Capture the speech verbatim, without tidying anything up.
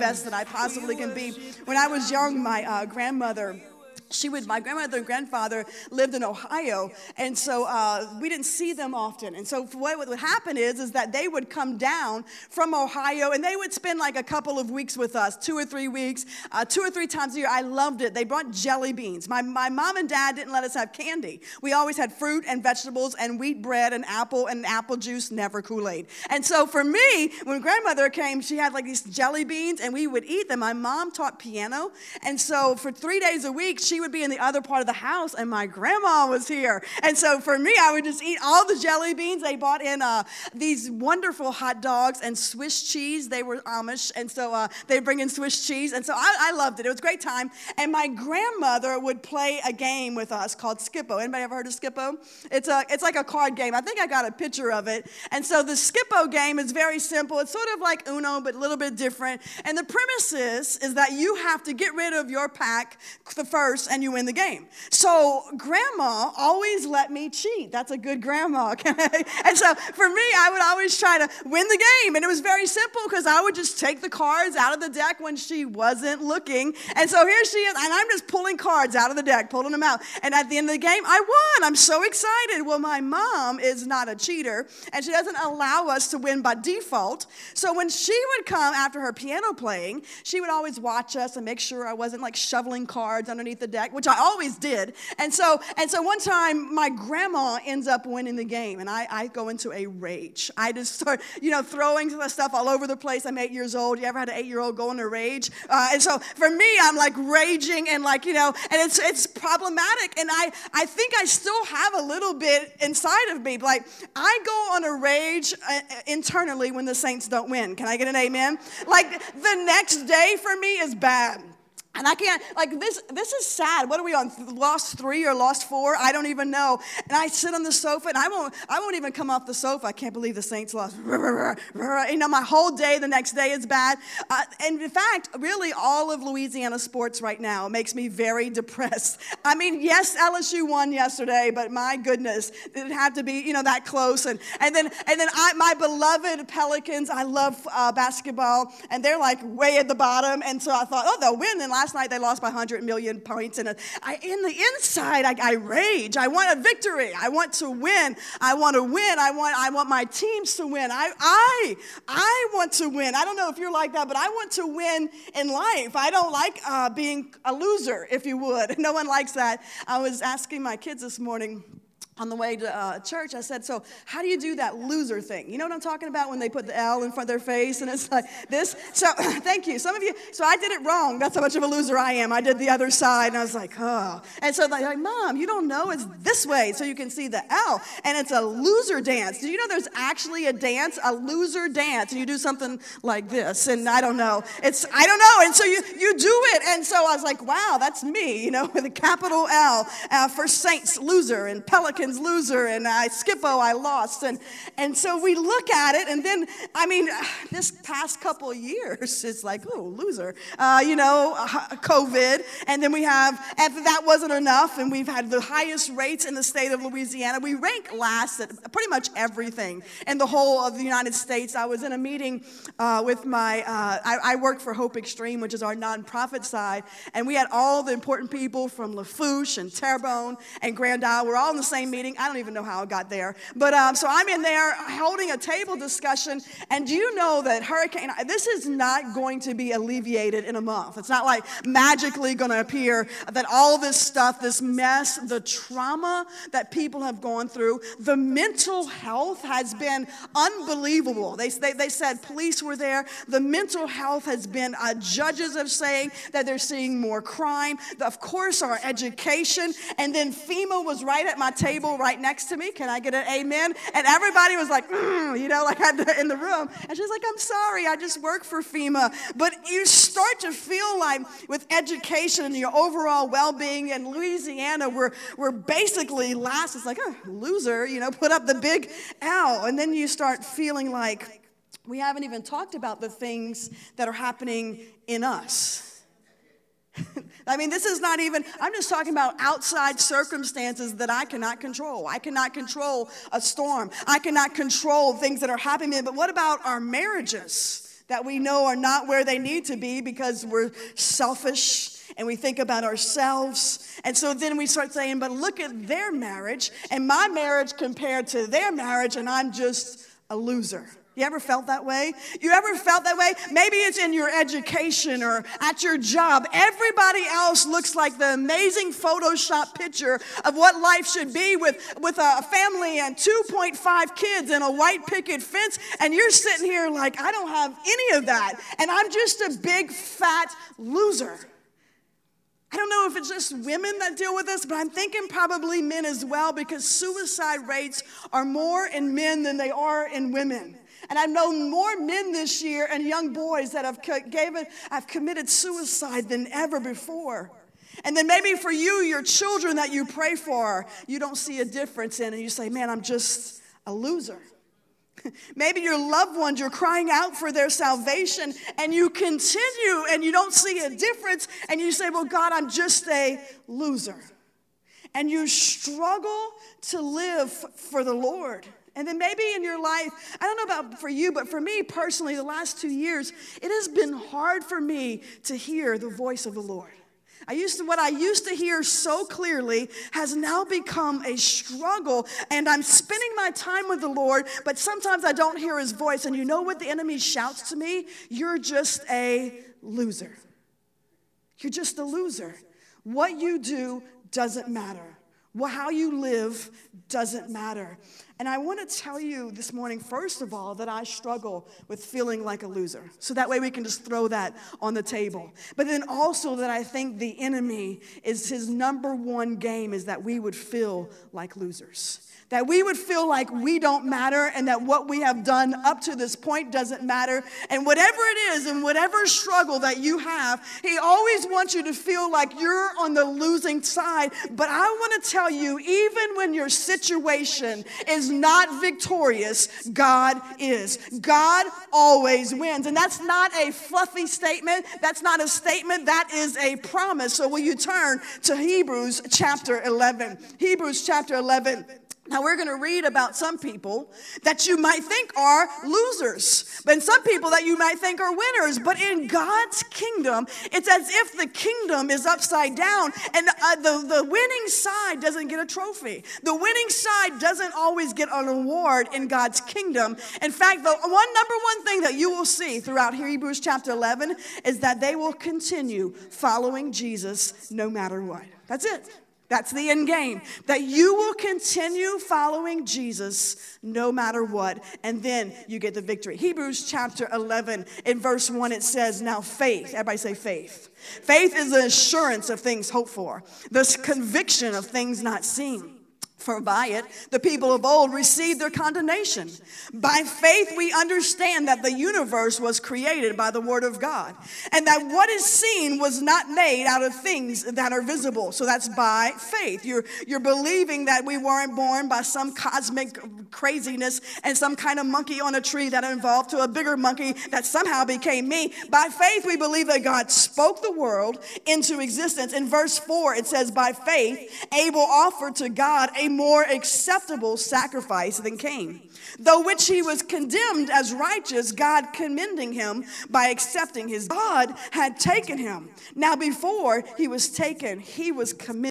best that I possibly can be. When I was young, my uh, grandmother, She would, my grandmother and grandfather lived in Ohio, and so uh, we didn't see them often. And so what would happen is, is that they would come down from Ohio, and they would spend like a couple of weeks with us, two or three weeks, uh, two or three times a year. I loved it. They brought jelly beans. My, my mom and dad didn't let us have candy. We always had fruit and vegetables and wheat bread and apple and apple juice, never Kool-Aid. And so for me, when grandmother came, she had like these jelly beans, and we would eat them. My mom taught piano, and so for three days a week, she would be in the other part of the house, and my grandma was here. And so for me, I would just eat all the jelly beans. They bought in uh, these wonderful hot dogs and Swiss cheese. They were Amish, and so uh, they bring in Swiss cheese. And so I, I loved it. It was a great time. And my grandmother would play a game with us called Skippo. Anybody ever heard of Skippo? It's a it's like a card game. I think I got a picture of it. And so the Skippo game is very simple. It's sort of like Uno, but a little bit different. And the premise is, is that you have to get rid of your pack the first, and you win the game. So grandma always let me cheat. That's a good grandma. Okay? And so for me, I would always try to win the game. And it was very simple because I would just take the cards out of the deck when she wasn't looking. And so here she is, and I'm just pulling cards out of the deck, pulling them out. And at the end of the game, I won. I'm so excited. Well, my mom is not a cheater, and she doesn't allow us to win by default. So when she would come after her piano playing, she would always watch us and make sure I wasn't like shoveling cards underneath the deck, which I always did. And so and so one time, my grandma ends up winning the game, and I, I go into a rage. I just start, you know, throwing the stuff all over the place. I'm eight years old. You ever had an eight-year-old go into a rage? Uh, and so for me, I'm like raging and like, you know, and it's it's problematic. And I, I think I still have a little bit inside of me. Like, I go on a rage uh, internally when the Saints don't win. Can I get an amen? Like, the next day for me is bad. And I can't, like, this This is sad. What are we on, lost three or lost four? I don't even know. And I sit on the sofa, and I won't I won't even come off the sofa. I can't believe the Saints lost. You know, my whole day, the next day is bad. Uh, and in fact, really all of Louisiana sports right now makes me very depressed. I mean, yes, L S U won yesterday, but my goodness, it had to be, you know, that close. And, and then, and then I, my beloved Pelicans, I love uh, basketball, and they're like way at the bottom. And so I thought, oh, they'll win. And last Last night they lost by one hundred million points, and I, in the inside I, I rage. I want a victory. I want to win. I want to win. I want I want my teams to win. I I I want to win. I don't know if you're like that, but I want to win in life. I don't like uh, being a loser, if you would. No one likes that. I was asking my kids this morning on the way to uh, church, I said, so how do you do that loser thing? You know what I'm talking about, when they put the L in front of their face and it's like this? So thank you. Some of you, so I did it wrong. That's how much of a loser I am. I did the other side, and I was like, oh. And so they're like, Mom, you don't know, it's this way, so you can see the L. And it's a loser dance. Do you know there's actually a dance, a loser dance, and you do something like this, and I don't know. It's, I don't know, and so you, you do it. And so I was like, wow, that's me, you know, with a capital L uh, for Saints, loser, and Pelicans, loser, and I Skippo, I lost. And and so we look at it, and then, I mean, this past couple of years, it's like, oh, loser, uh, you know, COVID, and then we have, and that wasn't enough, and we've had the highest rates in the state of Louisiana. We rank last at pretty much everything in the whole of the United States. I was in a meeting uh, with my, uh, I, I work for Hope Extreme, which is our nonprofit side, and we had all the important people from Lafourche and Terrebonne and Grand Isle. We're all in the same meeting. I don't even know how I got there. But um, so I'm in there holding a table discussion, and do you know that hurricane, this is not going to be alleviated in a month. It's not like magically going to appear, that all this stuff, this mess, the trauma that people have gone through, the mental health has been unbelievable. They, they, they said police were there. The mental health has been, uh, judges are saying that they're seeing more crime. Of course, our education, and then FEMA was right at my table right next to me. Can I get an amen? And everybody was like, mm, you know, like in the room. And she's like, I'm sorry, I just work for FEMA. But you start to feel like with education and your overall well-being in Louisiana, we're, we're basically last. It's like, oh, loser, you know, put up the big L. And then you start feeling like we haven't even talked about the things that are happening in us. I mean, this is not even, I'm just talking about outside circumstances that I cannot control. I cannot control a storm. I cannot control things that are happening. But what about our marriages? that we know are not where they need to be because we're selfish and we think about ourselves. And so then we start saying, but look at their marriage and my marriage compared to their marriage, and I'm just a loser. You ever felt that way? You ever felt that way? Maybe it's in your education or at your job. Everybody else looks like the amazing Photoshop picture of what life should be with, with a family and two point five kids and a white picket fence. And you're sitting here like, I don't have any of that. And I'm just a big, fat loser. I don't know if it's just women that deal with this, but I'm thinking probably men as well, because suicide rates are more in men than they are in women. And I've known more men this year and young boys that have, gave it, have committed suicide than ever before. And then maybe for you, your children that you pray for, you don't see a difference in, and you say, man, I'm just a loser. Maybe your loved ones, you're crying out for their salvation, and you continue and you don't see a difference, and you say, well, God, I'm just a loser. And you struggle to live for the Lord. And then maybe in your life, I don't know about for you, but for me personally, the last two years, it has been hard for me to hear the voice of the Lord. I used to, what I used to hear so clearly has now become a struggle, and I'm spending my time with the Lord, but sometimes I don't hear his voice. And you know what the enemy shouts to me? You're just a loser. You're just a loser. What you do doesn't matter. Well, how you live doesn't matter. And I want to tell you this morning, first of all, that I struggle with feeling like a loser. So that way we can just throw that on the table. But then also that I think the enemy is his number one game is that we would feel like losers. That we would feel like we don't matter, and that what we have done up to this point doesn't matter. And whatever it is, and whatever struggle that you have, he always wants you to feel like you're on the losing side. But I want to tell you, even when your situation is not victorious, God is. God always wins. And that's not a fluffy statement. That's not a statement. That is a promise. So will you turn to Hebrews chapter eleven? Hebrews chapter eleven. Now, we're going to read about some people that you might think are losers, but some people that you might think are winners. But in God's kingdom, it's as if the kingdom is upside down, and uh, the, the winning side doesn't get a trophy. The winning side doesn't always get an award in God's kingdom. In fact, the one number one thing that you will see throughout Hebrews chapter eleven is that they will continue following Jesus no matter what. That's it. That's the end game, that you will continue following Jesus no matter what, and then you get the victory. Hebrews chapter eleven, in verse one, it says, now faith, everybody say faith. Faith is the assurance of things hoped for, the conviction of things not seen. For by it, the people of old received their condemnation. By faith, we understand that the universe was created by the word of God, and that what is seen was not made out of things that are visible. So that's by faith. You're, you're believing that we weren't born by some cosmic craziness and some kind of monkey on a tree that evolved to a bigger monkey that somehow became me. By faith, we believe that God spoke the world into existence. In verse four, it says, by faith, Abel offered to God a more acceptable sacrifice than Cain, though which he was condemned as righteous, God commending him by accepting his. God had taken him. Now before he was taken, he was commended.